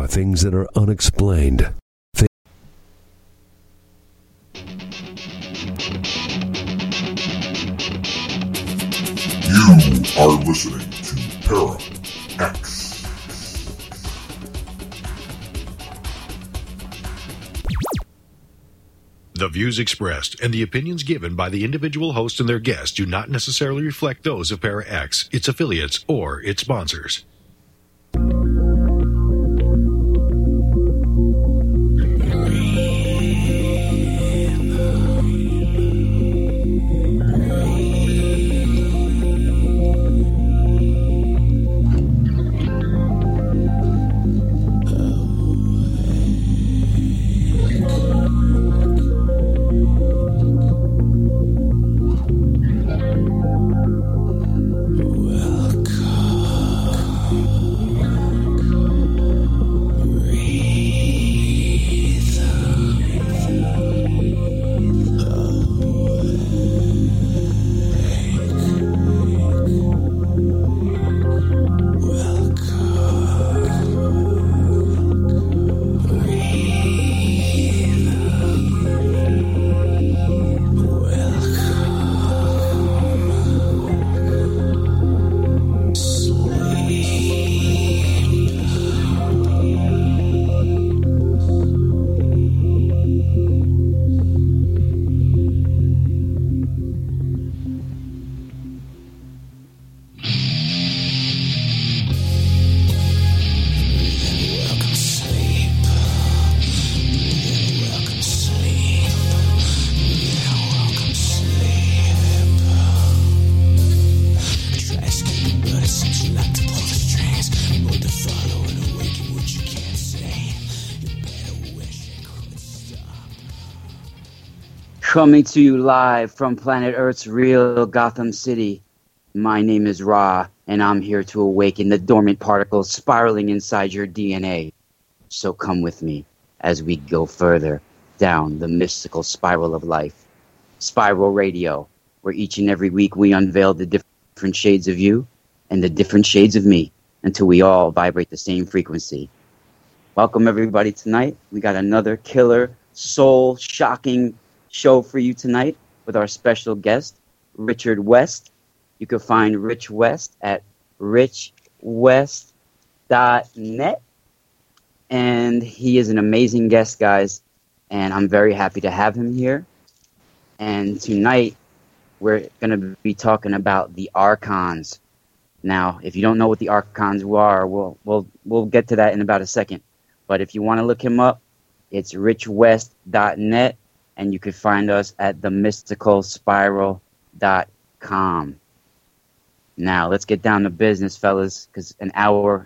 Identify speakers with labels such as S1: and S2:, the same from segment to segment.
S1: things that are unexplained.
S2: You are listening to Para X.
S3: The views expressed and the opinions given by the individual host and their guests do not necessarily reflect those of Para X, its affiliates, or its sponsors.
S4: Coming to you live from planet Earth's real Gotham City. My name is Ra, and I'm here to awaken the dormant particles spiraling inside your DNA. So come with me as we go further down the mystical spiral of life. Spiral Radio, where each and every week we unveil the different shades of you and the different shades of me until we all vibrate the same frequency. Welcome everybody tonight. We got another killer, soul-shocking show for you tonight with our special guest, Richard West. You can find Rich West at richwest.net. And he is an amazing guest, guys. And I'm very happy to have him here. And tonight, we're going to be talking about the Archons. Now, if you don't know what the Archons are, we'll get to that in about a second. But if you want to look him up, it's richwest.net. And you can find us at themysticalspiral.com. Now, let's get down to business, fellas, because an hour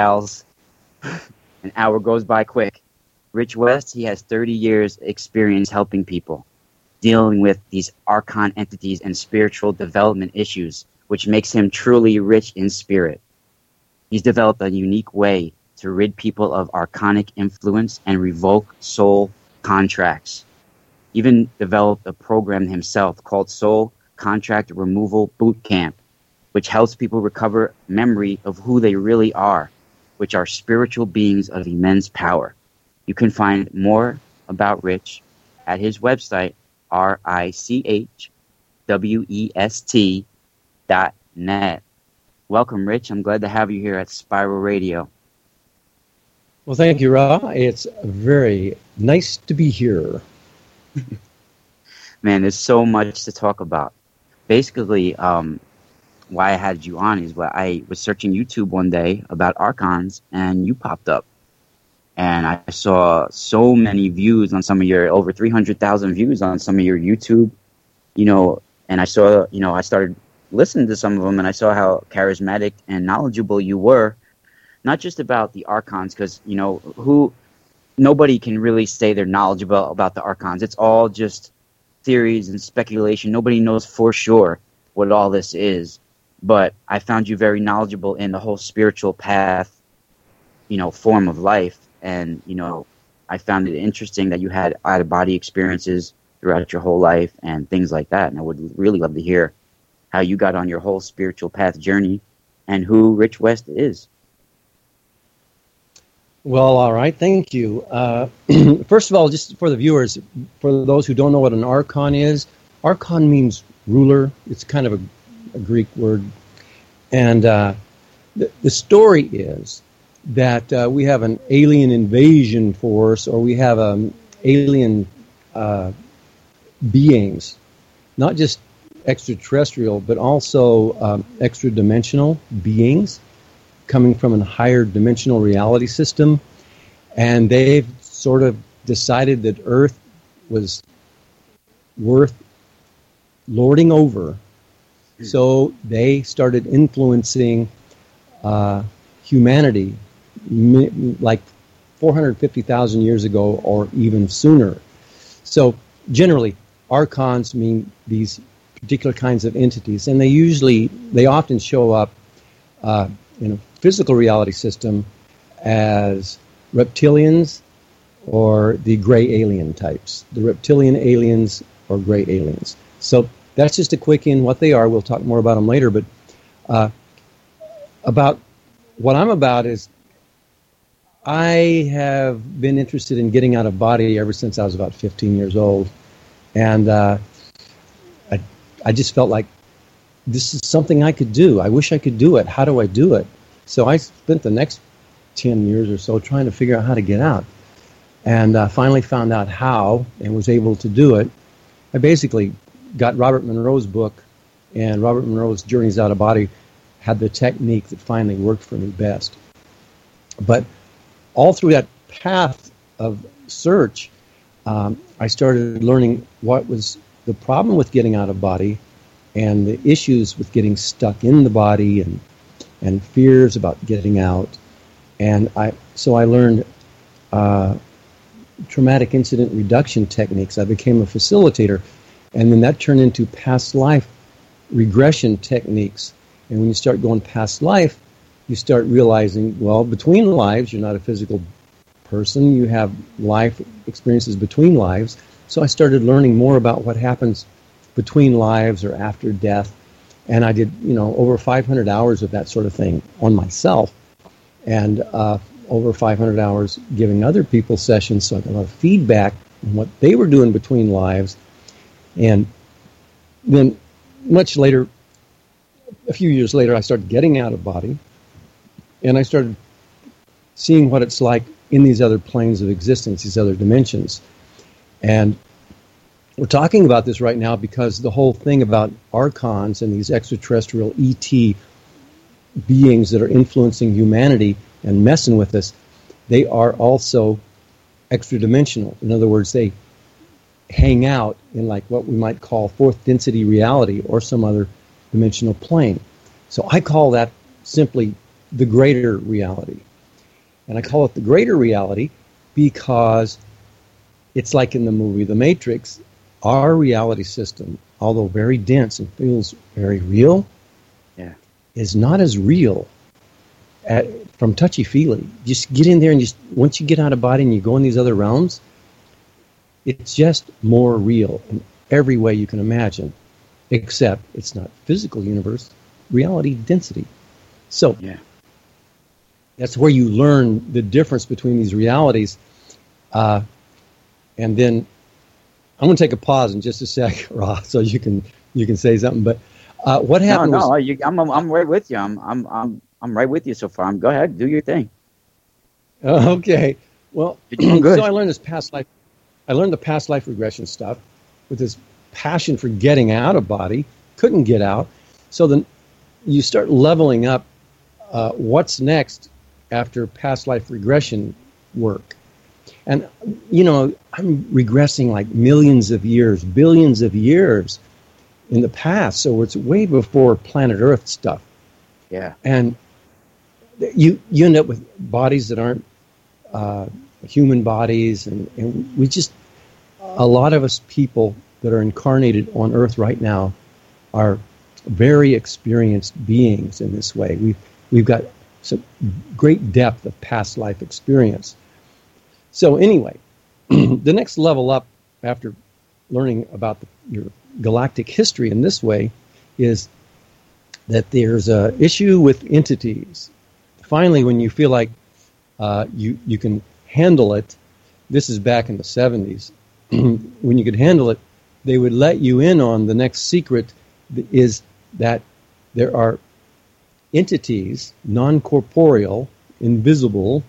S4: goes by quick. Rich West, he has 30 years experience helping people, dealing with these archon entities and spiritual development issues, which makes him truly rich in spirit. He's developed a unique way to rid people of archonic influence and revoke soul contracts. Even developed a program himself called Soul Contract Removal Boot Camp, which helps people recover memory of who they really are, which are spiritual beings of immense power. You can find more about Rich at his website, richwest.net. Welcome, Rich. I'm glad to have you here at Spiral Radio.
S5: Well, thank you, Ra. It's very nice to be here.
S4: Man, there's so much to talk about. Basically, why I had you on is what I was searching YouTube one day about Archons, and you popped up. And I saw so many views on some of your, over 300,000 views on some of your YouTube, and I saw, I started listening to some of them, and I saw how charismatic and knowledgeable you were, not just about the Archons, because, nobody can really say they're knowledgeable about the Archons. It's all just theories and speculation. Nobody knows for sure what all this is. But I found you very knowledgeable in the whole spiritual path, form of life. And, I found it interesting that you had out-of-body experiences throughout your whole life and things like that. And I would really love to hear how you got on your whole spiritual path journey and who Rich West is.
S5: Well, all right, thank you. First of all, just for the viewers, for those who don't know what an archon is, archon means ruler. It's kind of a Greek word. And the story is that we have an alien invasion force, or we have alien beings, not just extraterrestrial, but also extra-dimensional beings coming from a higher dimensional reality system. And they've sort of decided that Earth was worth lording over. So they started influencing humanity like 450,000 years ago or even sooner. So generally, archons mean these particular kinds of entities, and they often show up in a physical reality system as reptilians or the gray alien types, the reptilian aliens or gray aliens. So that's just a quick in what they are. We'll talk more about them later, but about what I'm about is I have been interested in getting out of body ever since I was about 15 years old, and I just felt like this is something I could do. I wish I could do it. How do I do it? So I spent the next 10 years or so trying to figure out how to get out, and finally found out how and was able to do it. I basically got Robert Monroe's book, and Robert Monroe's Journeys Out of Body had the technique that finally worked for me best. But all through that path of search, I started learning what was the problem with getting out of body and the issues with getting stuck in the body and fears about getting out. And so I learned traumatic incident reduction techniques. I became a facilitator, and then that turned into past life regression techniques. And when you start going past life, you start realizing, well, between lives, you're not a physical person. You have life experiences between lives. So I started learning more about what happens between lives or after death. And I did, over 500 hours of that sort of thing on myself, and over 500 hours giving other people sessions. So I got a lot of feedback on what they were doing between lives. And then much later, a few years later, I started getting out of body, and I started seeing what it's like in these other planes of existence, these other dimensions. And we're talking about this right now because the whole thing about archons and these extraterrestrial ET beings that are influencing humanity and messing with us, they are also extra-dimensional. In other words, they hang out in like what we might call fourth density reality or some other dimensional plane. So I call that simply the greater reality. And I call it the greater reality because it's like in the movie The Matrix. Our reality system, although very dense and feels very real, is not as real from touchy-feely. Just get in there and just once you get out of body and you go in these other realms, it's just more real in every way you can imagine, except it's not physical universe, reality density. So that's where you learn the difference between these realities. And then I'm going to take a pause in just a sec, Ra, so you can say something. But what happened?
S4: I'm right with you. I'm right with you so far. Go ahead, do your thing.
S5: Okay. Well,
S4: good.
S5: So I learned this past life. I learned the past life regression stuff with this passion for getting out of body. Couldn't get out. So then you start leveling up. What's next after past life regression work? And, I'm regressing like millions of years, billions of years in the past. So it's way before planet Earth stuff.
S4: Yeah.
S5: And you end up with bodies that aren't human bodies. And we just, a lot of us people that are incarnated on Earth right now are very experienced beings in this way. We've got some great depth of past life experience. So anyway, the next level up after learning about your galactic history in this way is that there's an issue with entities. Finally, when you feel like you can handle it. This is back in the 70s. When you could handle it, they would let you in on the next secret is that there are entities, non-corporeal, invisible.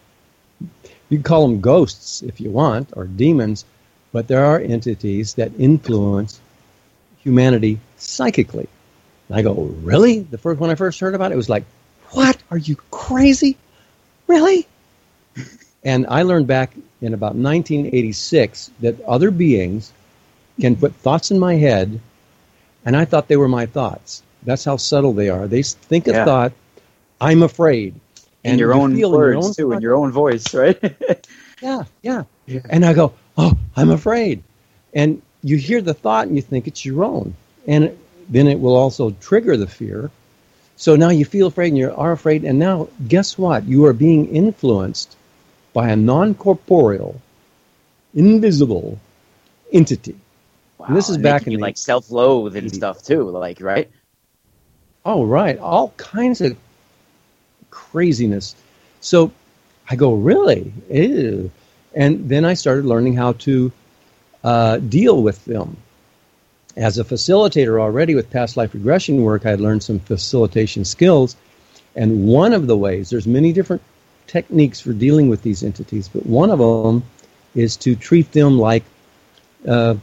S5: You can call them ghosts if you want, or demons, but there are entities that influence humanity psychically. And I go, really? When I first heard about it was like, what? Are you crazy? Really? And I learned back in about 1986 that other beings can put thoughts in my head, and I thought they were my thoughts. That's how subtle they are. They think a thought, I'm afraid.
S4: In your own words, too, in your own voice, right?
S5: Yeah. And I go, oh, I'm afraid. And you hear the thought and you think it's your own. And then it will also trigger the fear. So now you feel afraid and you are afraid. And now, guess what? You are being influenced by a non-corporeal, invisible entity.
S4: Wow.
S5: And this is back in the
S4: like self-loathe and stuff too, like, right?
S5: Oh, right. All kinds of craziness. So I go, really? Ew. And then I started learning how to deal with them. As a facilitator already with past life regression work, I had learned some facilitation skills. And one of the ways, there's many different techniques for dealing with these entities, but one of them is to treat them like a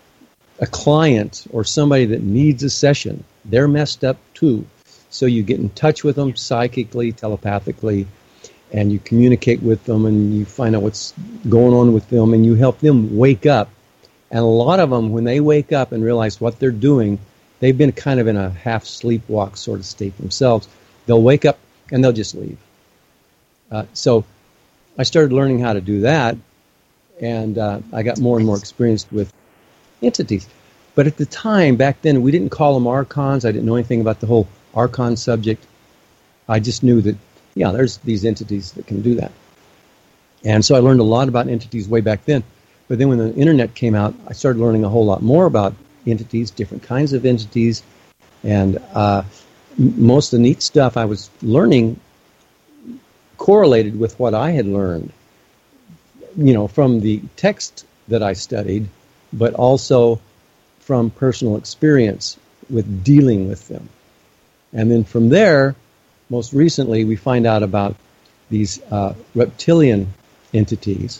S5: client or somebody that needs a session. They're messed up too. So you get in touch with them psychically, telepathically, and you communicate with them and you find out what's going on with them and you help them wake up. And a lot of them, when they wake up and realize what they're doing, they've been kind of in a half sleepwalk sort of state themselves. They'll wake up and they'll just leave. So I started learning how to do that, and I got more and more experienced with entities. But at the time, back then, we didn't call them archons. I didn't know anything about the whole archon subject. I just knew that, there's these entities that can do that. And so I learned a lot about entities way back then. But then when the internet came out, I started learning a whole lot more about entities, different kinds of entities. And most of the neat stuff I was learning correlated with what I had learned, from the text that I studied, but also from personal experience with dealing with them. And then from there, most recently, we find out about these reptilian entities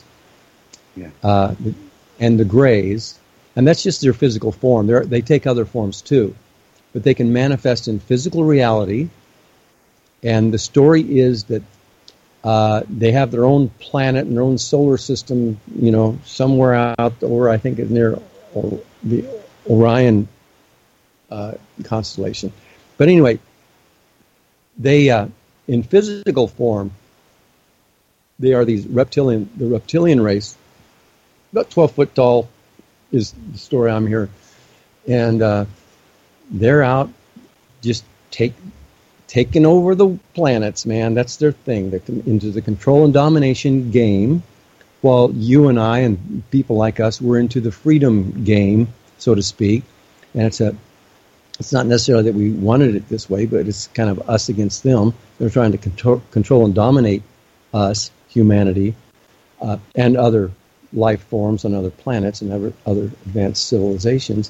S5: and the Greys, and that's just their physical form. They take other forms too, but they can manifest in physical reality. And the story is that they have their own planet and their own solar system, somewhere out over, I think, near the Orion constellation. But anyway, they, in physical form, they are the reptilian race, about 12 foot tall is the story I'm hearing. And they're out just taking over the planets, man. That's their thing. They're into the control and domination game, while you and I and people like us were into the freedom game, so to speak. And it's not necessarily that we wanted it this way, but it's kind of us against them. They're trying to control and dominate us, humanity, and other life forms on other planets and other advanced civilizations.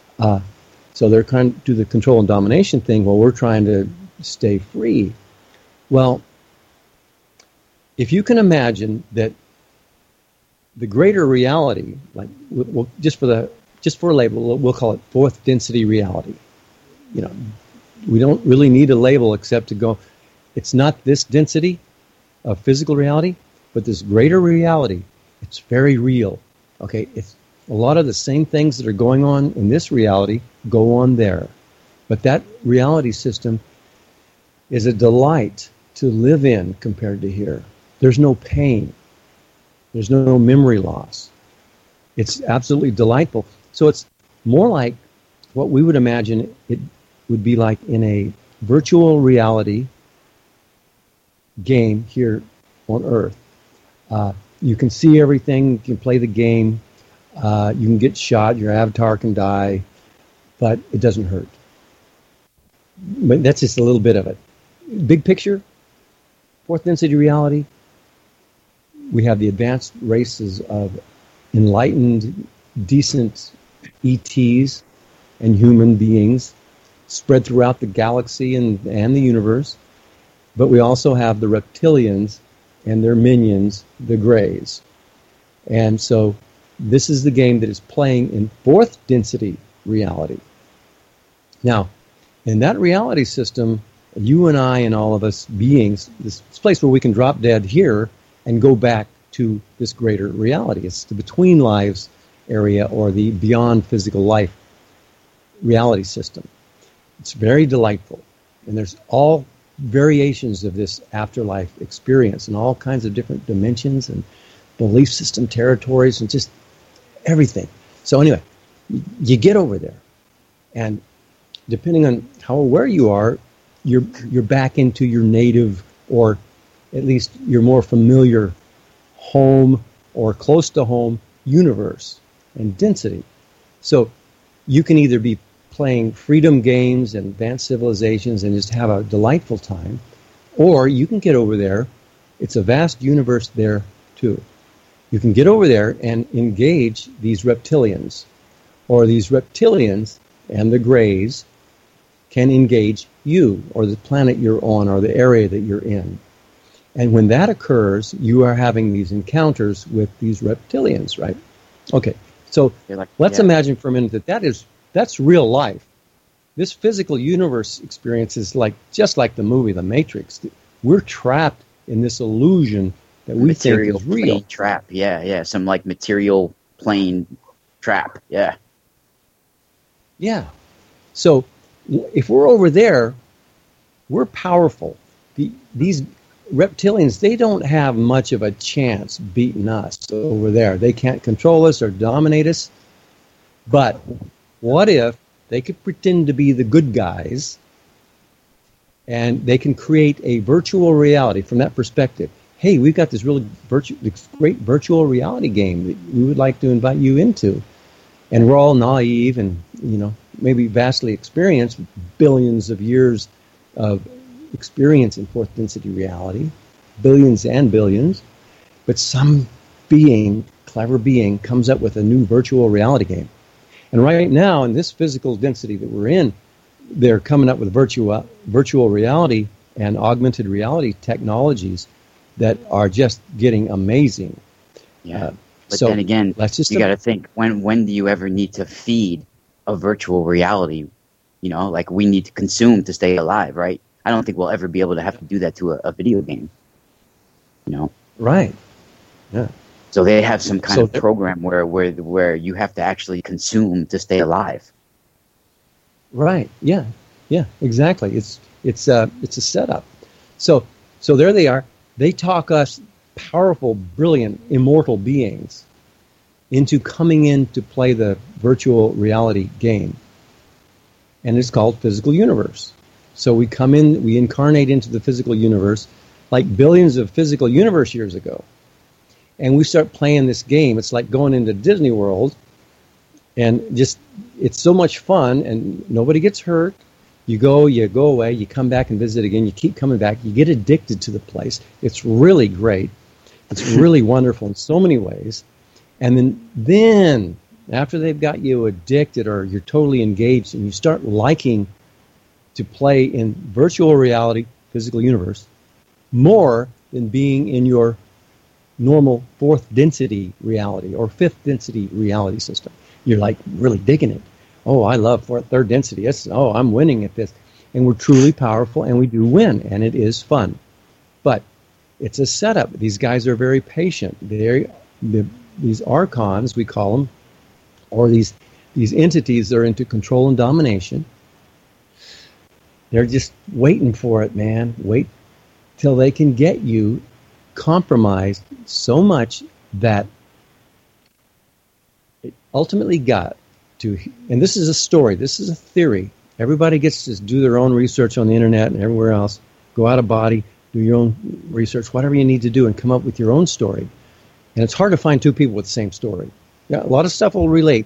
S5: So they're trying to do the control and domination thing while we're trying to stay free. Well, if you can imagine that the greater reality, like just for a label, we'll call it fourth density reality. We don't really need a label except to go, it's not this density of physical reality, but this greater reality. It's very real. Okay, it's a lot of the same things that are going on in this reality go on there. But that reality system is a delight to live in compared to here. There's no pain. There's no memory loss. It's absolutely delightful. So it's more like what we would imagine it would be like in a virtual reality game here on Earth. You can see everything. You can play the game. You can get shot. Your avatar can die. But it doesn't hurt. But that's just a little bit of it. Big picture, fourth density reality, we have the advanced races of enlightened, decent ETs and human beings spread throughout the galaxy and the universe. But we also have the reptilians and their minions, the Greys. And so this is the game that is playing in fourth density reality. Now, in that reality system, you and I and all of us beings, this place where we can drop dead here and go back to this greater reality. It's the between lives area, or the beyond physical life reality system. It's very delightful. And there's all variations of this afterlife experience in all kinds of different dimensions and belief system territories and just everything. So anyway, you get over there, and depending on how aware you are, you're back into your native, or at least your more familiar home or close to home universe and density. So you can either be playing freedom games and advanced civilizations and just have a delightful time, or you can get over there. It's a vast universe there too. You can get over there and engage these reptilians, or these reptilians and the Greys can engage you, or the planet you're on, or the area that you're in. And when that occurs, you are having these encounters with these reptilians, right? Okay, so let's imagine for a minute that's real life. This physical universe experience is just like the movie The Matrix. We're trapped in this illusion that we think is real.
S4: Trap, yeah, some like material plane trap, yeah.
S5: Yeah. So if we're over there, we're powerful. These reptilians, they don't have much of a chance beating us over there. They can't control us or dominate us. But what if they could pretend to be the good guys, and they can create a virtual reality from that perspective? Hey, we've got this great virtual reality game that we would like to invite you into. And we're all naive and, maybe vastly experienced, with billions of years of experience in fourth density reality, billions and billions. But some clever being, comes up with a new virtual reality game. And right now, in this physical density that we're in, they're coming up with virtual reality and augmented reality technologies that are just getting amazing.
S4: Yeah. But then again, you got to think, when do you ever need to feed a virtual reality? Like we need to consume to stay alive, right? I don't think we'll ever be able to have to do that to a video game.
S5: Right. Yeah.
S4: So they have some kind of program where you have to actually consume to stay alive.
S5: Right. Yeah. Yeah. Exactly. It's a setup. So there they are. They talk us powerful, brilliant, immortal beings into coming in to play the virtual reality game. And it's called Physical Universe. So we come in, we incarnate into the physical universe like billions of physical universe years ago. And we start playing this game. It's like going into Disney World, and it's so much fun, and nobody gets hurt. You go away, you come back and visit again, you keep coming back, you get addicted to the place. It's really great. It's really wonderful in so many ways. And then after they've got you addicted, or you're totally engaged, and you start liking to play in virtual reality, physical universe, more than being in your normal fourth density reality or fifth density reality system. You're like really digging it. Oh, I love third density. I'm winning at this. And we're truly powerful, and we do win, and it is fun. But it's a setup. These guys are very patient. These archons, we call them, or these entities that are into control and domination, they're just waiting for it, man. Wait till they can get you compromised so much that it ultimately got to, and this is a story, this is a theory. Everybody gets to do their own research on the internet and everywhere else. Go out of body, do your own research, whatever you need to do, and come up with your own story. And it's hard to find two people with the same story. Yeah, a lot of stuff will relate.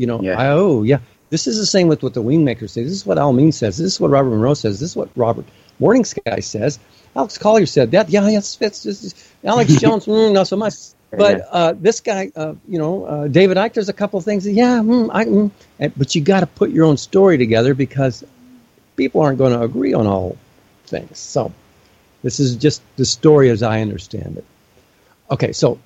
S5: Yeah. This is the same with what the Wingmakers say. This is what Al Amin says. This is what Robert Monroe says. This is what Robert Morning Sky says. Alex Collier said that. Yeah, yes, it's Alex Jones, not so much. But this guy, David Icke, there's a couple of things. But you got to put your own story together because people aren't going to agree on all things. So this is just the story as I understand it. Okay, so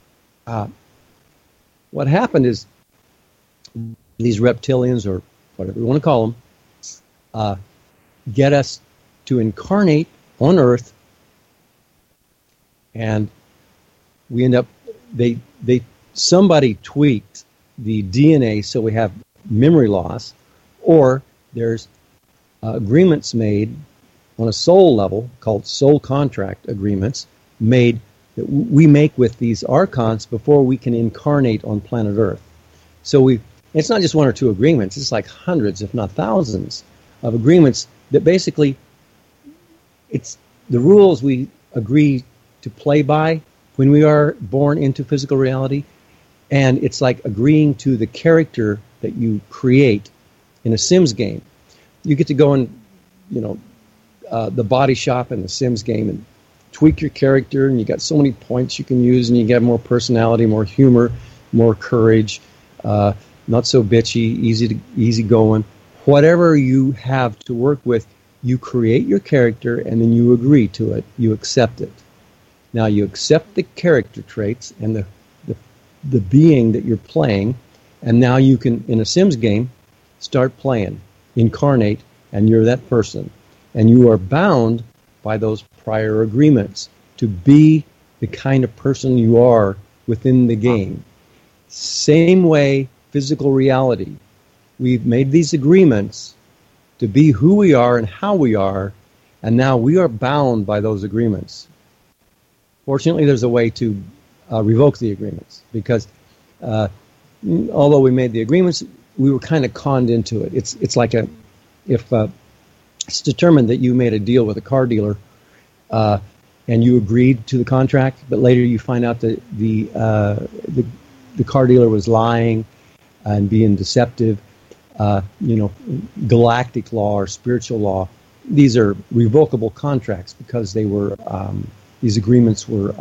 S5: what happened is these reptilians, or whatever you want to call them, get us to incarnate on Earth, and we end up, somebody tweaked the DNA so we have memory loss, or there's agreements made on a soul level called soul contract agreements made that we make with these archons before we can incarnate on planet Earth. So it's not just one or two agreements, it's like hundreds, if not thousands, of agreements that basically it's the rules we agree to play by when we are born into physical reality, and it's like agreeing to the character that you create in a Sims game. You get to go in, the body shop in the Sims game and tweak your character, and you got so many points you can use, and you get more personality, more humor, more courage, not so bitchy, easy going. Whatever you have to work with, you create your character, and then you agree to it. You accept it. Now you accept the character traits and the being that you're playing, and now you can, in a Sims game, start playing, incarnate, and you're that person. And you are bound by those prior agreements to be the kind of person you are within the game. Same way, physical reality. We've made these agreements to be who we are and how we are, and now we are bound by those agreements. Fortunately, there's a way to revoke the agreements, because although we made the agreements, we were kind of conned into it. It's like if it's determined that you made a deal with a car dealer and you agreed to the contract, but later you find out that the car dealer was lying and being deceptive. Galactic law or spiritual law, these are revocable contracts because they were these agreements were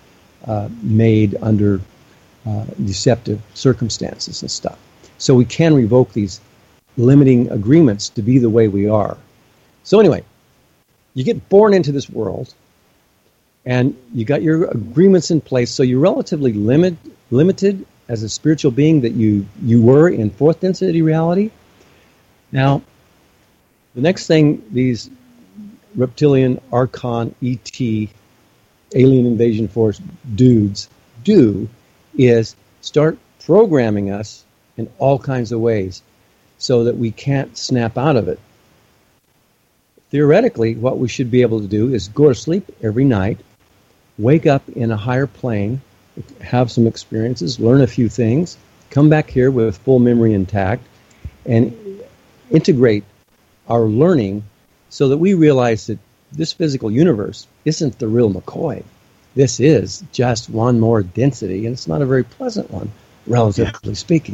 S5: made under deceptive circumstances and stuff. So we can revoke these limiting agreements to be the way we are. So anyway, you get born into this world, and you got your agreements in place, so you're relatively limited as a spiritual being that you were in fourth density reality. Now, the next thing these reptilian, archon, ET, alien invasion force dudes do is start programming us in all kinds of ways so that we can't snap out of it. Theoretically, what we should be able to do is go to sleep every night, wake up in a higher plane, have some experiences, learn a few things, come back here with full memory intact, and integrate our learning so that we realize that this physical universe isn't the real McCoy. This is just one more density, and it's not a very pleasant one, relatively speaking.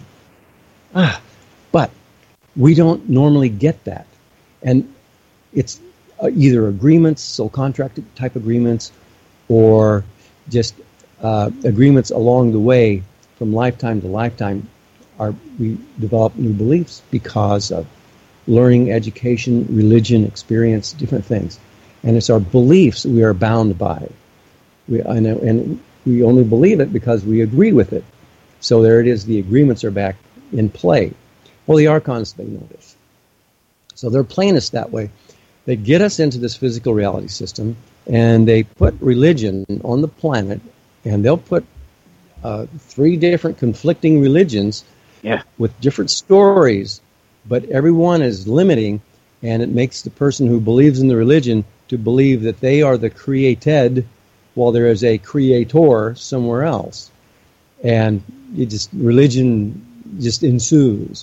S5: But we don't normally get that. And it's either agreements, soul contract type agreements, or just agreements along the way from lifetime to lifetime. We develop new beliefs because of learning, education, religion, experience, different things. And it's our beliefs we are bound by. And we only believe it because we agree with it. So there it is, the agreements are back in play. Well, the archons, they know this. So they're playing us that way. They get us into this physical reality system, and they put religion on the planet, and they'll put 3 different conflicting religions with different stories, but everyone is limiting, and it makes the person who believes in the religion to believe that they are the created while there is a creator somewhere else. And religion just ensues.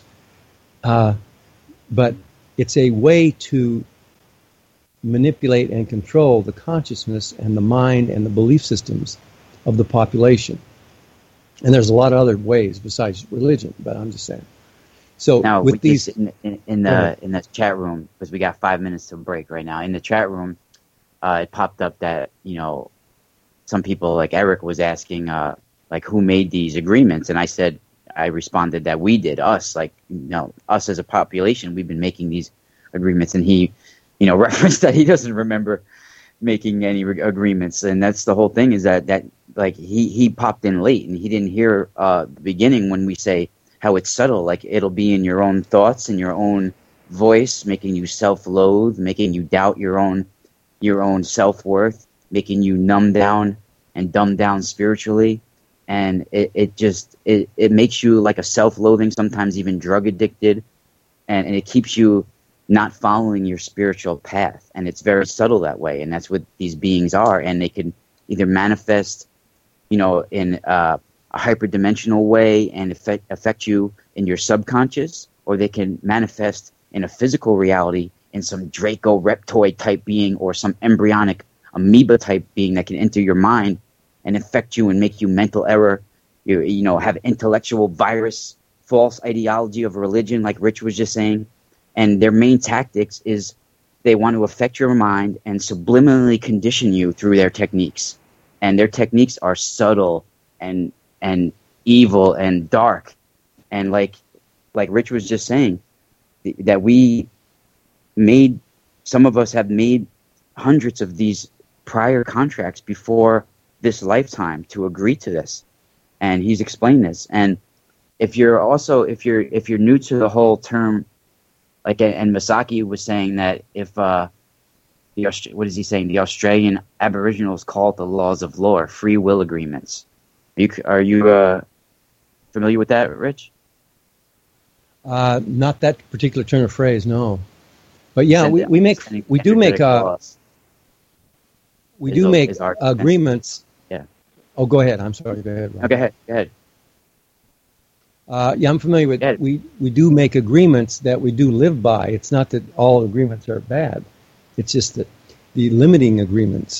S5: But it's a way to manipulate and control the consciousness and the mind and the belief systems of the population. And there's a lot of other ways besides religion, but I'm just saying. So
S4: Now,
S5: with
S4: we
S5: these,
S4: just in
S5: Go ahead.
S4: the chat room, because we got 5 minutes to break right now. In the chat room, it popped up that some people like Eric was asking like who made these agreements, and I responded that we did, us, like us as a population, we've been making these agreements, and he referenced that he doesn't remember making any agreements, and that's the whole thing, is that like he popped in late and he didn't hear the beginning when we say how it's subtle, like it'll be in your own thoughts and your own voice, making you self-loathe, making you doubt your own self-worth, making you numb down and dumb down spiritually, and it makes you like a self-loathing, sometimes even drug addicted, and it keeps you not following your spiritual path, and it's very subtle that way, and that's what these beings are, and they can either manifest in a hyperdimensional way and affect you in your subconscious, or they can manifest in a physical reality in some Draco reptoid type being or some embryonic amoeba type being that can enter your mind and affect you and make you mental error, have intellectual virus, false ideology of religion, like Rich was just saying. And their main tactics is they want to affect your mind and subliminally condition you through their techniques. And their techniques are subtle and evil and dark. And like Rich was just saying, that some of us have made hundreds of these prior contracts before this lifetime to agree to this. And he's explained this. And if you're new to the whole term, like, and Masaki was saying that if what is he saying? The Australian Aboriginals call it the laws of lore, free will agreements. Are you familiar with that, Rich?
S5: Not that particular turn of phrase, no. But yeah, we do make agreements.
S4: Yeah.
S5: Oh, go ahead. I'm sorry. Go ahead, Ron.
S4: No, go ahead.
S5: Yeah, I'm familiar with. We do make agreements that we do live by. It's not that all agreements are bad. It's just that the limiting agreements,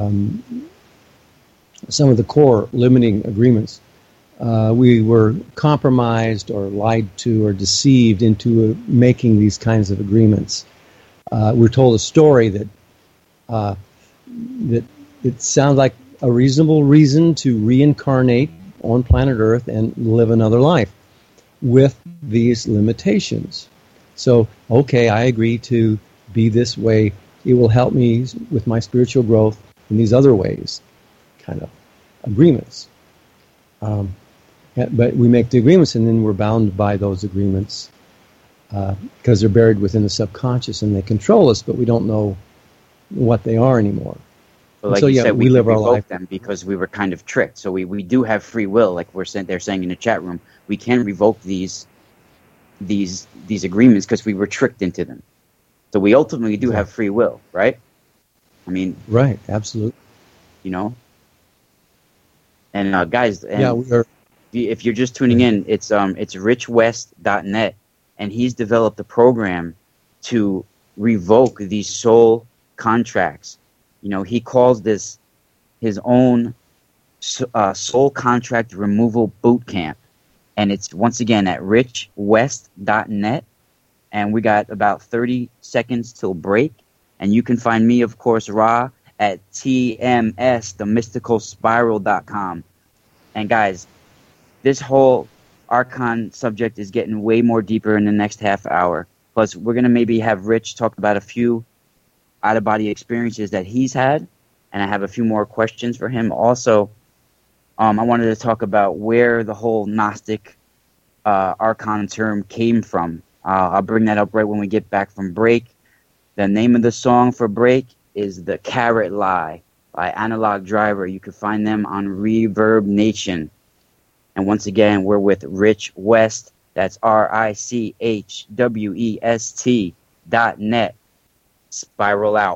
S5: some of the core limiting agreements, we were compromised or lied to or deceived into making these kinds of agreements. We're told a story that it sounds like a reasonable reason to reincarnate on planet Earth and live another life with these limitations. So, okay, I agree to be this way. It will help me with my spiritual growth in these other ways, kind of agreements. But we make the agreements, and then we're bound by those agreements because they're buried within the subconscious, and they control us, but we don't know what they are anymore.
S4: But like you said, we live our life them because we were kind of tricked. So we do have free will, like they're saying in the chat room. We can revoke these agreements because we were tricked into them. So we ultimately do have free will, right? I mean,
S5: right, absolutely.
S4: And guys,
S5: we are.
S4: If you're just tuning in, it's richwest.net, and he's developed a program to revoke these soul contracts. He calls this his own soul contract removal boot camp. And it's, once again, at richwest.net. And we got about 30 seconds till break. And you can find me, of course, Ra, at tms.themysticalspiral.com. And guys, this whole Archon subject is getting way more deeper in the next half hour. Plus, we're going to maybe have Rich talk about a few out-of-body experiences that he's had, and I have a few more questions for him. Also, I wanted to talk about where the whole Gnostic Archon term came from. I'll bring that up right when we get back from break. The name of the song for break is The Carrot Lie by Analog Driver. You can find them on Reverb Nation. And once again, we're with Rich West. That's RICHWEST.net. Spiral out.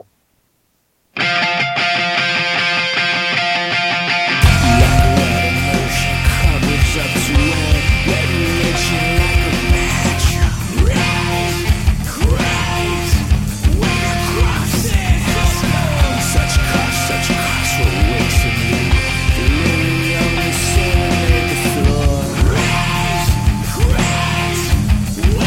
S6: Rise, rise,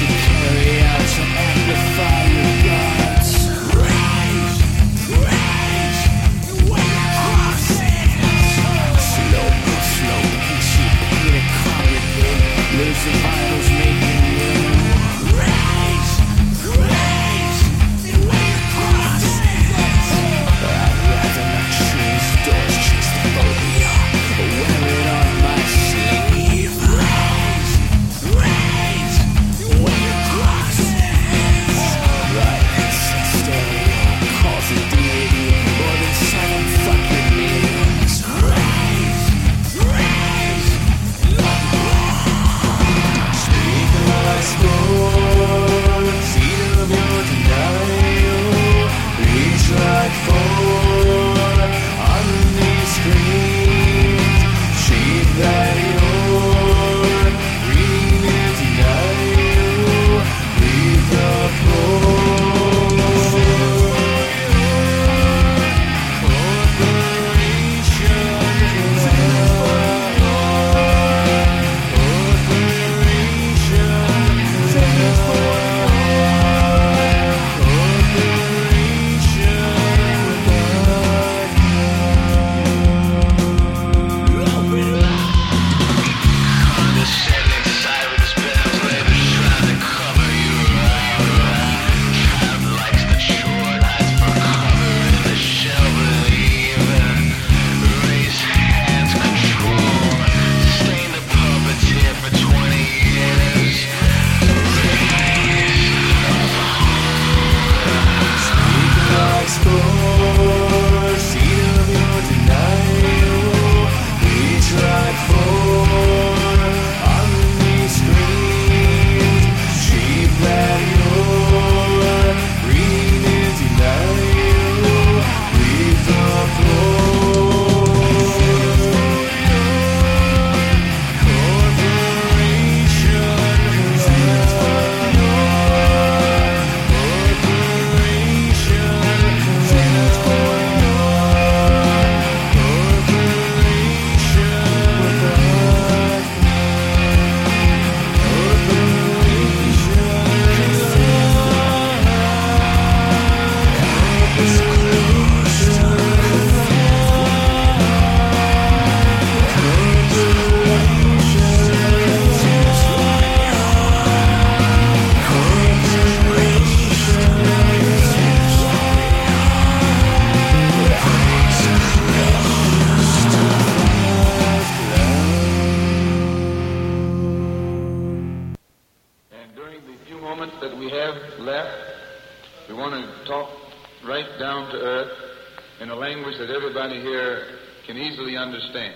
S6: Everybody here can easily understand.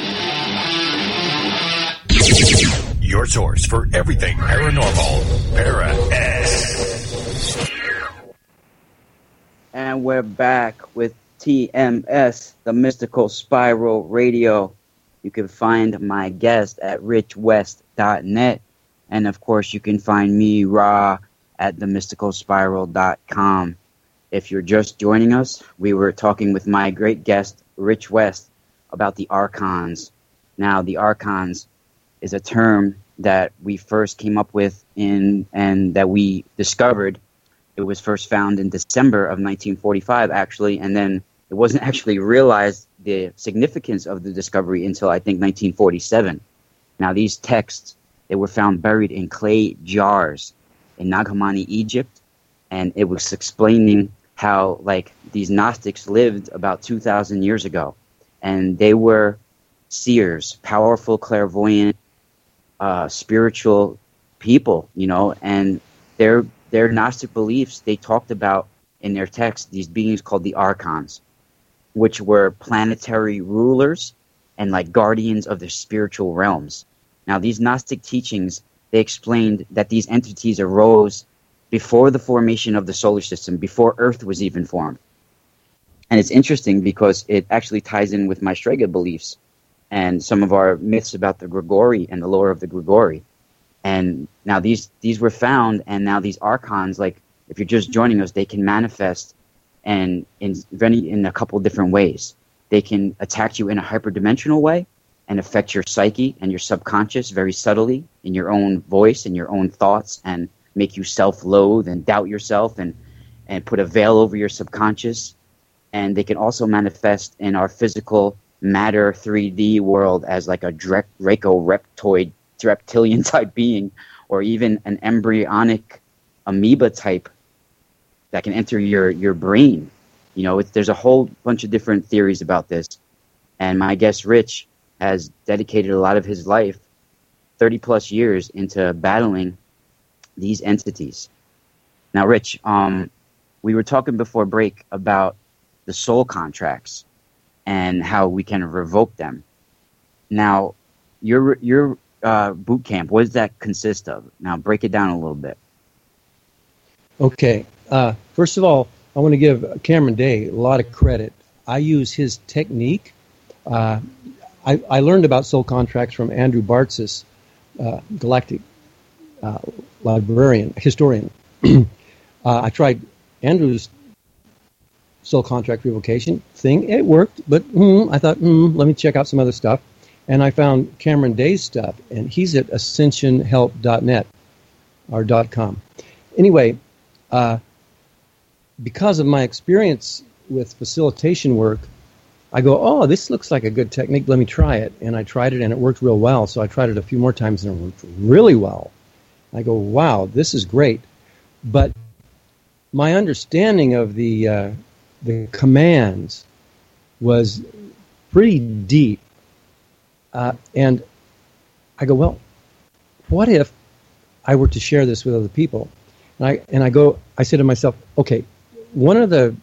S3: Your source for everything paranormal, Para-X.
S4: And we're back with TMS, the Mystical Spiral Radio. You can find my guest at richwest.net. And of course, you can find me, Ra, at themysticalspiral.com. If you're just joining us, we were talking with my great guest, Rich West, about the archons. Now, the archons is a term that we first came up with and that we discovered. It was first found in December of 1945, actually, and then it wasn't actually realized the significance of the discovery until, I think, 1947. Now, these texts, they were found buried in clay jars in Nag Hammadi, Egypt, and it was explaining how, like, these Gnostics lived about 2,000 years ago, and they were seers, powerful, clairvoyant, spiritual people, you know, and their Gnostic beliefs, they talked about in their text these beings called the archons, which were planetary rulers and like guardians of the spiritual realms. Now, these Gnostic teachings, they explained that these entities arose before the formation of the solar system, before Earth was even formed. And it's interesting because it actually ties in with my Strega beliefs and some of our myths about the Grigori and the lore of the Grigori. And now these were found, and now these archons, like, if you're just joining us, they can manifest and in a couple different ways. They can attack you in a hyperdimensional way, and affect your psyche and your subconscious very subtly in your own voice and your own thoughts, and make you self-loathe and doubt yourself, and put a veil over your subconscious. And they can also manifest in our physical matter 3D world as like a reptilian type being, or even an embryonic amoeba type that can enter your brain. You know, there's a whole bunch of different theories about this. And my guest, Rich, has dedicated a lot of his life, 30 plus years, into battling these entities. Now, Rich, we were talking before break about the soul contracts and how we can revoke them. Now, your boot camp, what does that consist of? Now, break it down a little bit.
S5: Okay. First of all, I want to give Cameron Day a lot of credit. I use his technique. I learned about soul contracts from Andrew Bartzis, galactic historian. I tried Andrew's soul contract revocation thing. It worked, but I thought, let me check out some other stuff. And I found Cameron Day's stuff, and he's at ascensionhelp.net or .com. Anyway, because of my experience with facilitation work, I go, oh, this looks like a good technique. Let me try it. And I tried it, and it worked real well. So I tried it a few more times, and it worked really well. I go, wow, this is great. But my understanding of the commands was pretty deep. And I go, well, what if I were to share this with other people? And I said to myself, okay, one of the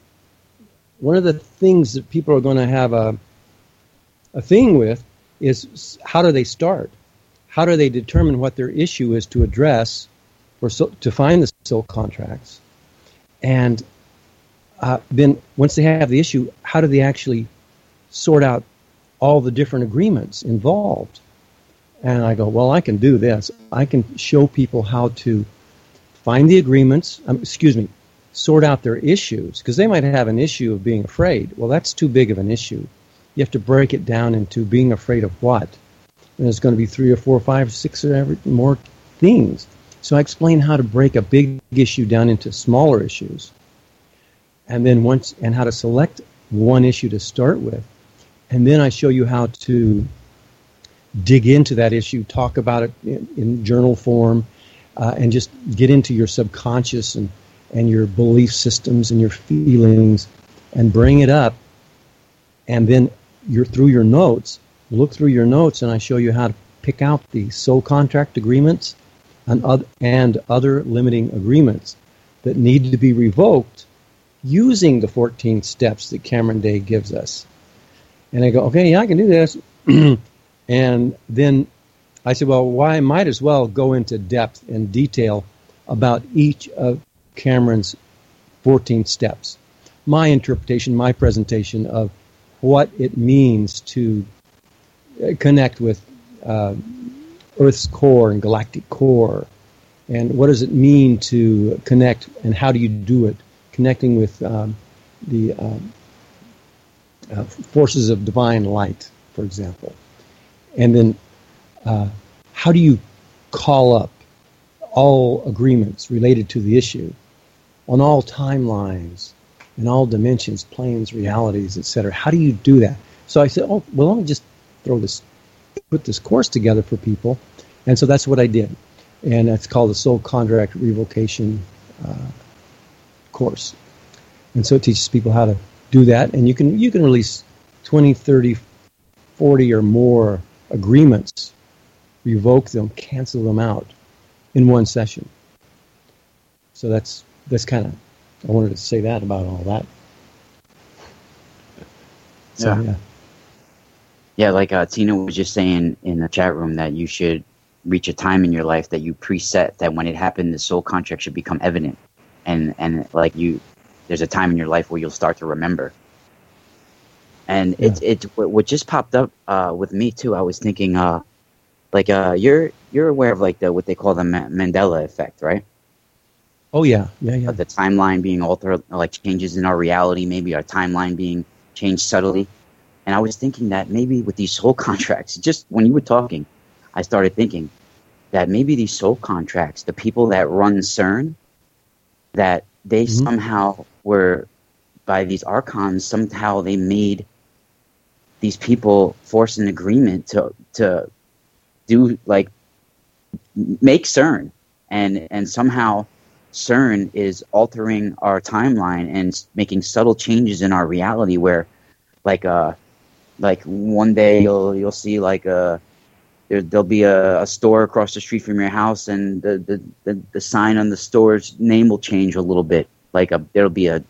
S5: things that people are going to have a thing with is, how do they start? How do they determine what their issue is to address, to find the soul contracts? And then once they have the issue, how do they actually sort out all the different agreements involved? And I go, well, I can do this. I can show people how to find the agreements, sort out their issues, because they might have an issue of being afraid. Well, that's too big of an issue. You have to break it down into being afraid of what. And there's going to be 3 or 4 or 5 or 6 or more things. So I explain how to break a big issue down into smaller issues, and then and how to select one issue to start with. And then I show you how to dig into that issue, talk about it in journal form, and just get into your subconscious and your belief systems and your feelings, and bring it up. And then through your notes, look through your notes, and I show you how to pick out the soul contract agreements and other limiting agreements that need to be revoked using the 14 steps that Cameron Day gives us. And I go, okay, yeah, I can do this. And then I said, well, I might as well go into depth and detail about each of Cameron's 14 steps. My interpretation, my presentation of what it means to connect with Earth's core and galactic core, and what does it mean to connect, and how do you do it, connecting with the forces of divine light, for example. And then how do you call up all agreements related to the issue on all timelines, in all dimensions, planes, realities, etc. How do you do that? So I said, oh, well, let me just put this course together for people. And so that's what I did. And it's called the Soul Contract Revocation course. And so it teaches people how to do that. And you can release 20, 30, 40 or more agreements, revoke them, cancel them out in one session. So that's kind of, I wanted to say that about all that. So, yeah.
S4: Yeah, like Tina was just saying in the chat room that you should reach a time in your life that you preset that when it happened, the soul contract should become evident. And like there's a time in your life where you'll start to remember. And what just popped up with me too. I was thinking, you're aware of like what they call the Mandela effect, right?
S5: Oh yeah.
S4: The timeline being altered, like changes in our reality, maybe our timeline being changed subtly. And I was thinking that maybe with these soul contracts, just when you were talking, I started thinking that maybe these soul contracts, the people that run CERN, that they somehow were, by these archons, somehow they made these people force an agreement to do, like, make CERN. And somehow CERN is altering our timeline and making subtle changes in our reality where, like one day you'll see there'll be a store across the street from your house, and the sign on the store's name will change a little bit. Like there'll be a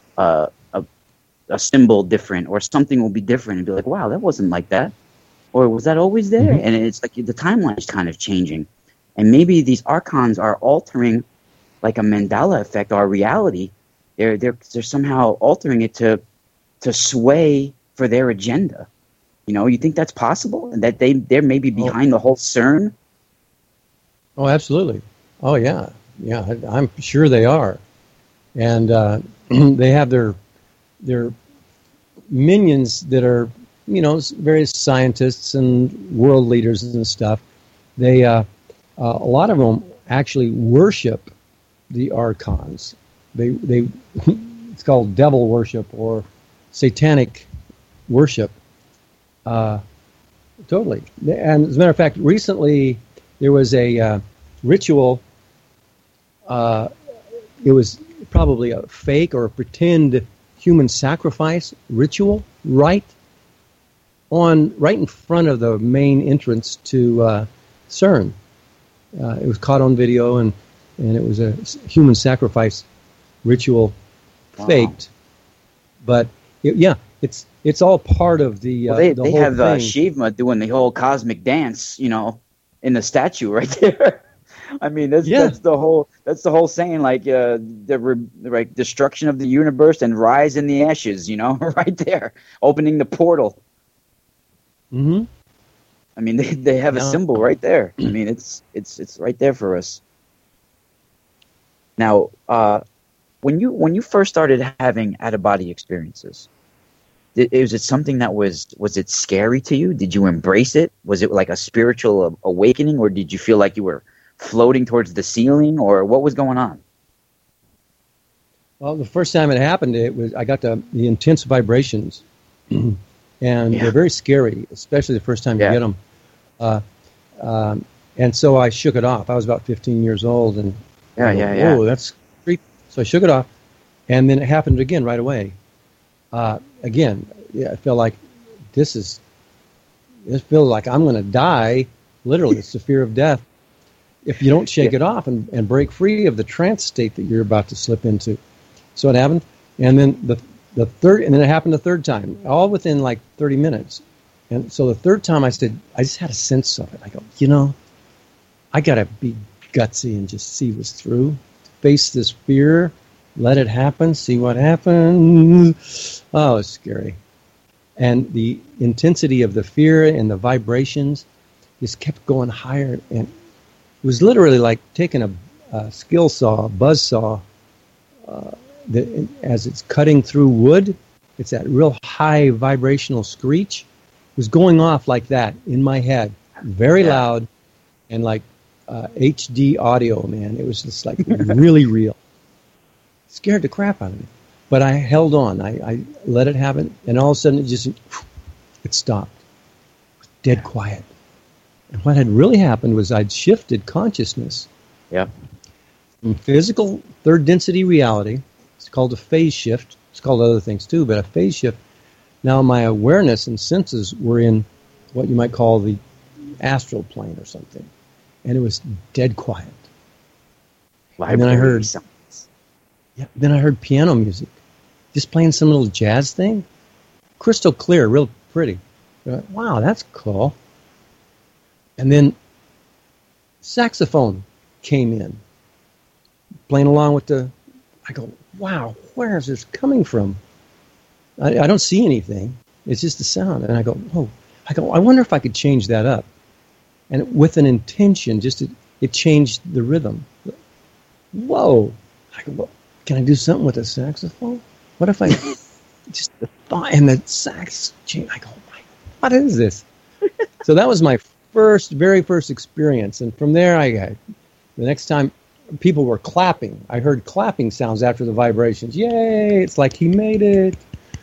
S4: symbol different, or something will be different, and be like, wow, that wasn't like that, or was that always there? And it's like the timeline is kind of changing, and maybe these archons are altering, like a Mandela effect, our reality. They're somehow altering it to sway for their agenda. You know, you think that's possible, and that they're maybe behind the whole CERN?
S5: Oh, absolutely. Oh, yeah. Yeah, I'm sure they are. And they have their minions that are, you know, various scientists and world leaders and stuff. They, a lot of them actually worship the archons. They it's called devil worship or satanic worship. Totally. And as a matter of fact, recently there was a ritual. It was probably a fake or a pretend human sacrifice ritual right in front of the main entrance to CERN. It was caught on video, and it was a human sacrifice ritual, faked. But it's all part of the. Well,
S4: they
S5: whole
S4: have
S5: thing.
S4: Shiva doing the whole cosmic dance, you know, in the statue right there. I mean, that's the whole saying, like the destruction of the universe and rise in the ashes, you know, right there, opening the portal.
S5: Mm-hmm.
S4: I mean, they have a symbol right there. I mean, it's right there for us. Now, when you first started having out-of-body experiences, was it something that was it scary to you? Did you embrace it? Was it like a spiritual awakening, or did you feel like you were floating towards the ceiling, or what was going on?
S5: Well, the first time it happened, I got the intense vibrations, and they're very scary, especially the first time you get them. And so I shook it off. I was about 15 years old, and whoa, that's creepy. So I shook it off, and then it happened again right away. Again, I felt like this feels like I'm going to die. Literally, it's the fear of death if you don't shake it off and break free of the trance state that you're about to slip into. So it happened, and then the third, and then it happened the third time, all within like 30 minutes. And so the third time I just had a sense of it. I go, you know, I got to be gutsy and just see what's through, face this fear, let it happen, see what happens. Oh, it's scary. And the intensity of the fear and the vibrations just kept going higher. And it was literally like taking a skill saw, a buzz saw, as it's cutting through wood. It's that real high vibrational screech. It was going off like that in my head, very loud, and like HD audio, man. It was just like really real. Scared the crap out of me. But I held on. I let it happen, and all of a sudden it stopped. It was dead quiet. And what had really happened was I'd shifted consciousness from physical third density reality. It's called a phase shift. It's called other things too, but a phase shift. Now my awareness and senses were in what you might call the astral plane or something. And it was dead quiet. And then I heard then I heard piano music. Just playing some little jazz thing. Crystal clear, real pretty. Wow, that's cool. And then saxophone came in. Playing along with I go, wow, where is this coming from? I don't see anything. It's just the sound. And I go, I wonder if I could change that up. And with an intention, it changed the rhythm. Whoa. I go, well, can I do something with a saxophone? What if I just the thought and the sax. I go, what is this? So that was my very first experience. And from there, the next time people were clapping, I heard clapping sounds after the vibrations. Yay! It's like he made it.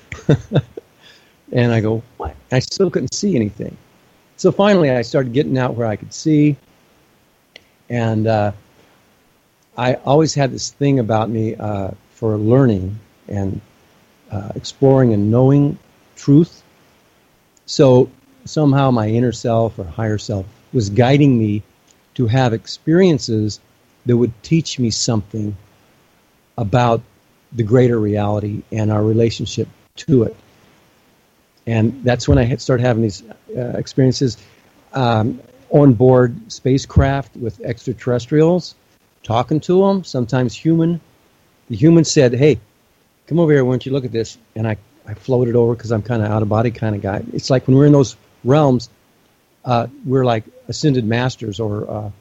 S5: And I go, what? I still couldn't see anything. So finally, I started getting out where I could see. And I always had this thing about me for learning and exploring and knowing truth. So somehow my inner self or higher self was guiding me to have experiences that would teach me something about the greater reality and our relationship to it. And that's when I started having these experiences on board spacecraft with extraterrestrials, talking to them, sometimes human. The human said, hey, come over here, why don't you look at this? And I floated over because I'm kind of out-of-body kind of guy. It's like when we're in those realms, we're like ascended masters or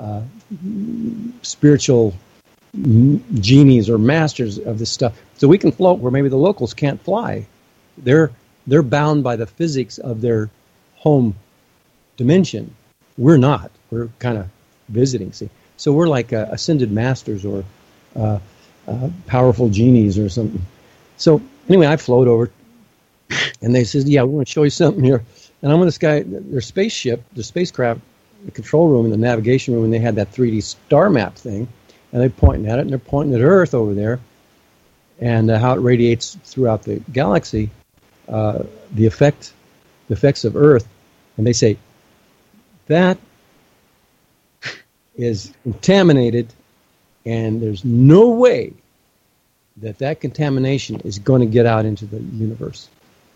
S5: spiritual genies or masters of this stuff. So we can float where maybe the locals can't fly. They're bound by the physics of their home dimension. We're not. We're kind of visiting, see. So we're like ascended masters or powerful genies or something. So anyway, I float over, and they says, yeah, we want to show you something here. And I'm with this guy, their spaceship, the spacecraft, the control room and the navigation room, and they had that 3D star map thing, and they're pointing at it, and they're pointing at Earth over there, and how it radiates throughout the galaxy, the effects of Earth, and they say, that is contaminated, and there's no way that contamination is going to get out into the universe.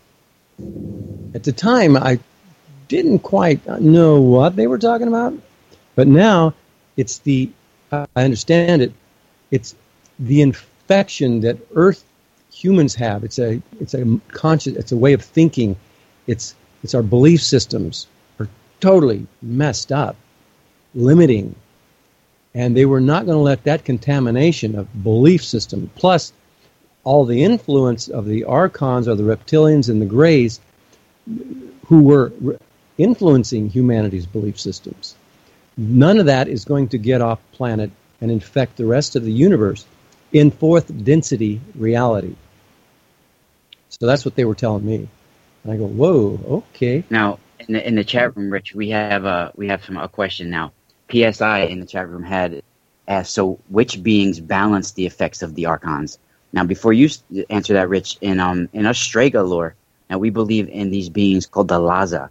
S5: At the time, I didn't quite know what they were talking about, but now it's I understand it. It's the infection that Earth humans have. It's a conscious. It's a way of thinking. It's our belief systems are totally messed up, limiting, and they were not going to let that contamination of belief system plus all the influence of the archons or the reptilians and the greys who were influencing humanity's belief systems. None of that is going to get off planet and infect the rest of the universe in fourth density reality. So that's what they were telling me. And I go, whoa, okay.
S4: Now, in the chat room, Rich, we have a question now. PSI in the chat room had asked, so which beings balance the effects of the archons? Now, before you answer that, Rich, in Astrega lore, now we believe in these beings called the Lhasa,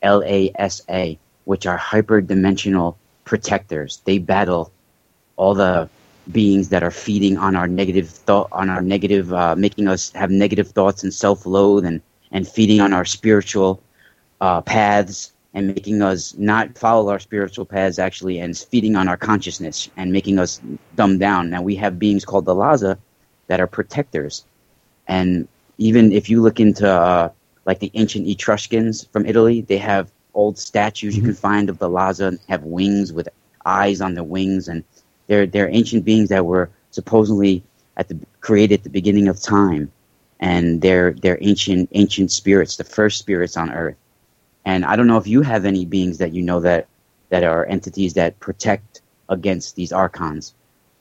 S4: Lasa, which are hyperdimensional protectors. They battle all the beings that are feeding on our negative thought, making us have negative thoughts and self-loathe, and feeding on our spiritual paths, and making us not follow our spiritual paths actually, and feeding on our consciousness and making us dumb down. Now we have beings called the Lhasa that are protectors, and even if you look into like the ancient Etruscans from Italy, they have old statues you can find of the Lhasa, have wings with eyes on the wings, and they're ancient beings that were supposedly created at the beginning of time, and they're ancient spirits, the first spirits on Earth. And I don't know if you have any beings that you know that are entities that protect against these archons.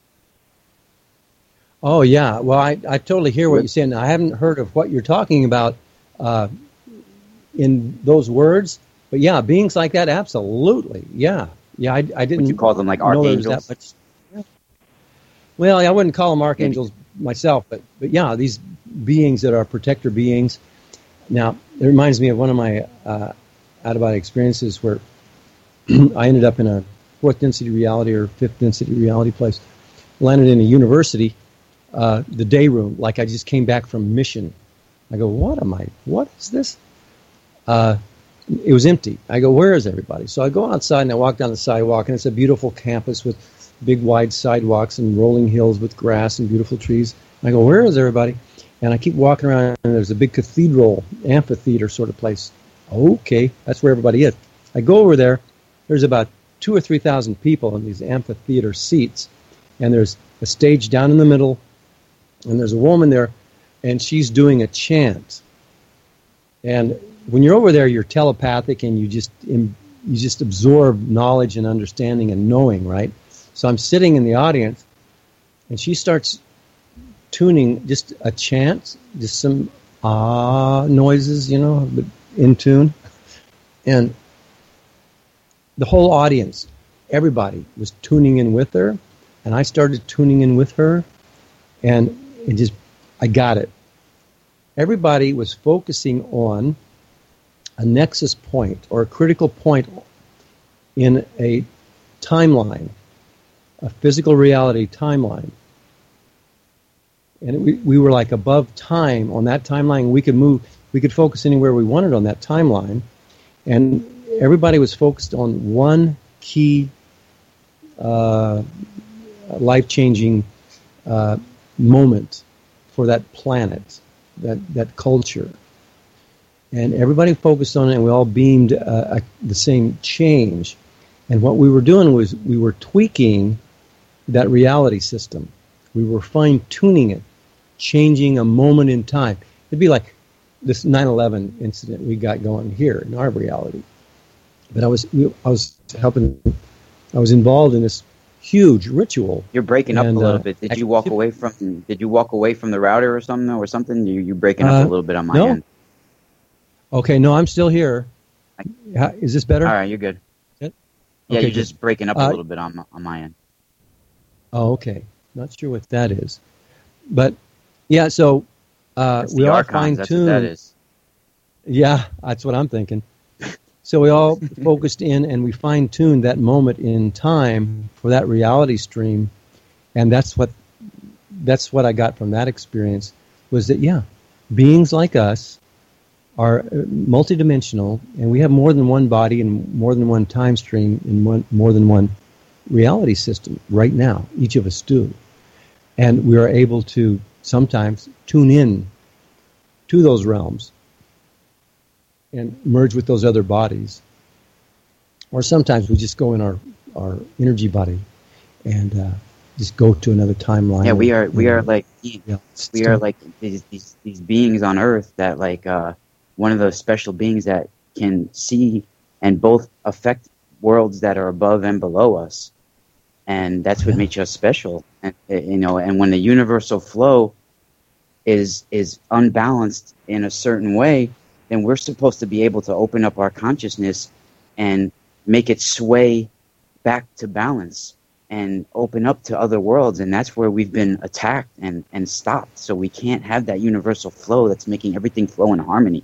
S5: Oh, yeah. Well, I totally hear what you're saying. I haven't heard of what you're talking about in those words. But, yeah, beings like that, absolutely. Yeah. Yeah, I didn't
S4: Would you call them like archangels?
S5: That much. Yeah. Well, I wouldn't call them archangels myself. But, yeah, these beings that are protector beings. Now, it reminds me of one of my out-of-body experiences where I ended up in a fourth density reality or fifth density reality place. Landed in a university. The day room, like I just came back from mission. I go, what is this? It was empty. I go, where is everybody? So I go outside and I walk down the sidewalk, and it's a beautiful campus with big wide sidewalks and rolling hills with grass and beautiful trees. I go, where is everybody? And I keep walking around, and there's a big cathedral, amphitheater sort of place. Okay, that's where everybody is. I go over there. There's about 2,000 or 3,000 people in these amphitheater seats, and there's a stage down in the middle, and there's a woman there and she's doing a chant. And when you're over there, you're telepathic, and you just absorb knowledge and understanding and knowing, right? So I'm sitting in the audience, and she starts tuning just a chant, just some noises, but in tune. And the whole audience, everybody was tuning in with her, and I started tuning in with her, and I got it. Everybody was focusing on a nexus point or a critical point in a timeline, a physical reality timeline. And we were like above time on that timeline. We could focus anywhere we wanted on that timeline. And everybody was focused on one key life-changing moment for that planet, that culture. And everybody focused on it, and we all beamed the same change. And what we were doing was we were tweaking that reality system. We were fine-tuning it, changing a moment in time. It'd be like this 9/11 incident we got going here in our reality. But I was involved in this huge ritual.
S4: You're breaking up a little bit. Did you walk away from the router or something? You're breaking up a little bit on my end.
S5: Okay, no, I'm still here. Is this better?
S4: All right, you're good.
S5: Good?
S4: Yeah,
S5: Okay,
S4: you're just breaking up a little bit on my end.
S5: Oh, okay. Not sure what that is. But, yeah, so we all fine-tuned.
S4: That's what that is.
S5: Yeah, that's what I'm thinking. So we all focused in, and we fine-tuned that moment in time for that reality stream, and that's what I got from that experience, was that, yeah, beings like us are multidimensional, and we have more than one body and more than one time stream and more than one reality system right now. Each of us do. And we are able to sometimes tune in to those realms and merge with those other bodies. Or sometimes we just go in our energy body and just go to another timeline.
S4: Yeah, we are like these beings on Earth that one of those special beings that can see and both affect worlds that are above and below us, and that's what makes us special. And and when the universal flow is unbalanced in a certain way, then we're supposed to be able to open up our consciousness and make it sway back to balance and open up to other worlds. And that's where we've been attacked and stopped. So we can't have that universal flow that's making everything flow in harmony.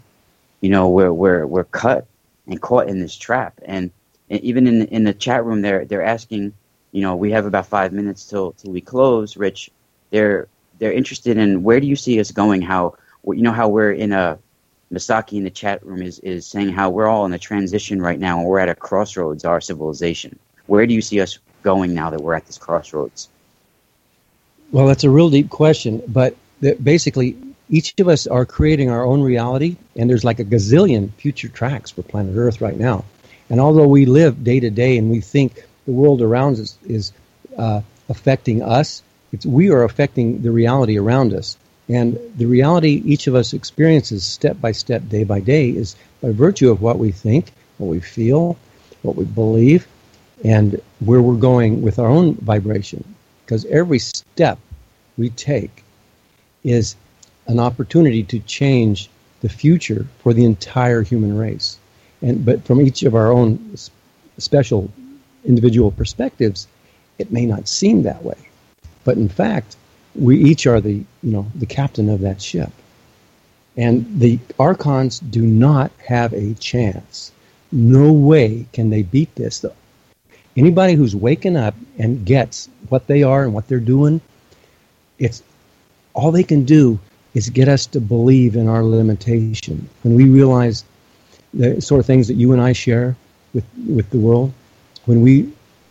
S4: We're cut and caught in this trap. And even in the chat room, they're asking, we have about 5 minutes till we close, Rich. They're interested in, where do you see us going? How we're in a, Misaki in the chat room is saying how we're all in a transition right now, and we're at a crossroads, our civilization. Where do you see us going now that we're at this crossroads?
S5: Well, that's a real deep question, but basically each of us are creating our own reality, and there's like a gazillion future tracks for planet Earth right now. And although we live day to day and we think the world around us is affecting us, we are affecting the reality around us. And the reality each of us experiences step by step, day by day, is by virtue of what we think, what we feel, what we believe, and where we're going with our own vibration. Because every step we take is an opportunity to change the future for the entire human race. But from each of our own special individual perspectives, it may not seem that way. But in fact, we each are the captain of that ship. And the Archons do not have a chance. No way can they beat this, though. Anybody who's waking up and gets what they are and what they're doing, it's all they can do is get us to believe in our limitation. When we realize the sort of things that you and I share with the world, when we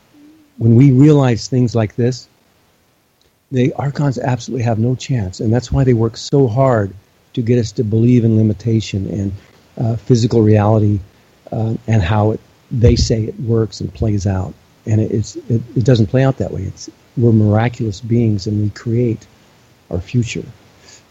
S5: realize things like this, the Archons absolutely have no chance, and that's why they work so hard to get us to believe in limitation and physical reality and how they say it works and plays out. And it doesn't play out that way. We're miraculous beings, and we create our future.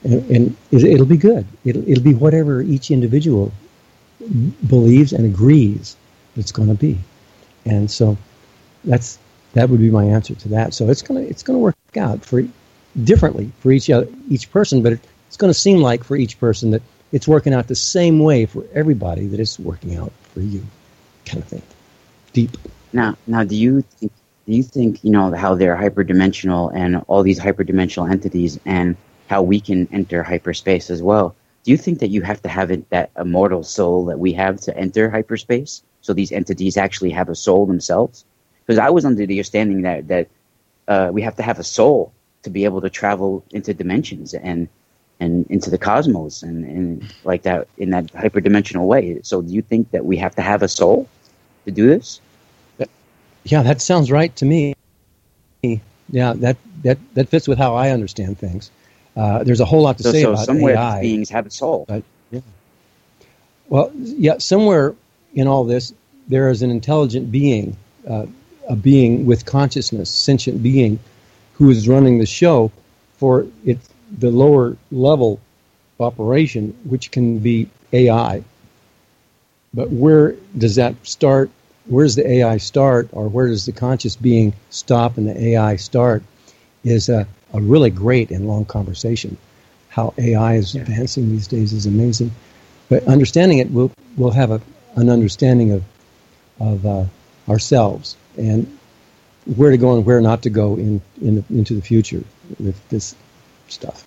S5: and it'll be good. It'll be whatever each individual believes and agrees it's going to be. And so that would be my answer to that. So it's going to work out differently for each person, but it's going to seem like for each person that it's working out the same way for everybody that it's working out for you, kind of thing. Deep.
S4: Now, do you think how they're hyperdimensional and all these hyperdimensional entities, and how we can enter hyperspace as well? Do you think that you have to have that immortal soul that we have to enter hyperspace? So these entities actually have a soul themselves? Because I was under the understanding that we have to have a soul to be able to travel into dimensions and into the cosmos and like that, in that hyperdimensional way. So do you think that we have to have a soul to do this?
S5: Yeah, that sounds right to me. Yeah, that fits with how I understand things. There's a whole lot to say about
S4: somewhere
S5: AI.
S4: Beings have a soul.
S5: Yeah. Well, yeah, somewhere in all this, there is an intelligent being, a being with consciousness, sentient being, who is running the show for the lower level operation, which can be AI. But where does that start? Where does the AI start, or where does the conscious being stop and the AI start, is a really great and long conversation. How AI is advancing these days is amazing. But understanding it, we'll have an understanding of ourselves and where to go and where not to go into the future with this stuff.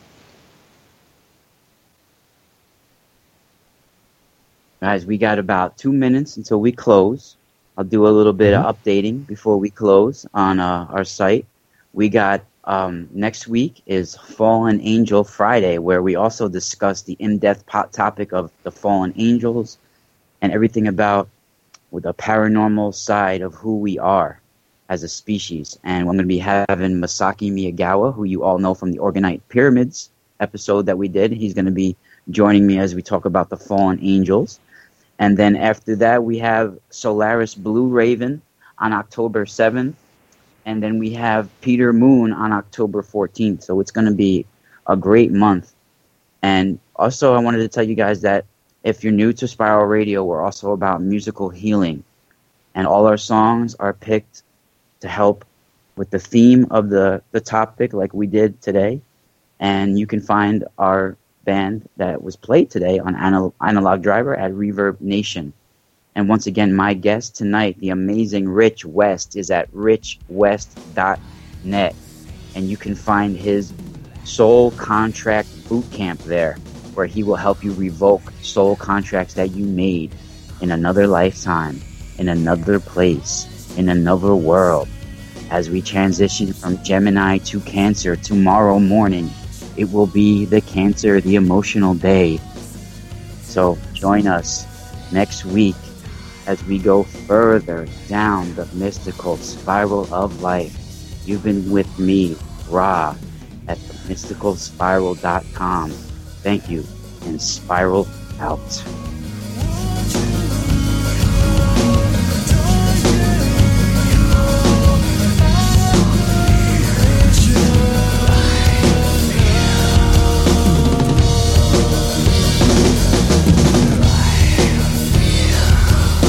S4: Guys, we got about 2 minutes until we close. I'll do a little bit of updating before we close on our site. We got next week is Fallen Angel Friday, where we also discuss the in-depth topic of the fallen angels and everything about the paranormal side of who we are as a species. And I'm going to be having Masaki Miyagawa, who you all know from the Organite Pyramids episode that we did. He's going to be joining me as we talk about the fallen angels. And then after that, we have Solaris Blue Raven on October 7th. And then we have Peter Moon on October 14th. So it's going to be a great month. And also, I wanted to tell you guys that if you're new to Spiral Radio, we're also about musical healing. And all our songs are picked to help with the theme of the topic, like we did today. And you can find our band that was played today on Analog Driver at Reverb Nation. And once again, my guest tonight, the amazing Rich West, is at richwest.net. And you can find his soul contract boot camp there, where he will help you revoke soul contracts that you made in another lifetime, in another place, in another world. As we transition from Gemini to Cancer tomorrow morning, it will be the Cancer, the emotional day. So join us next week as we go further down the mystical spiral of life. You've been with me, Ra, at themysticalspiral.com. Thank you, and spiral out.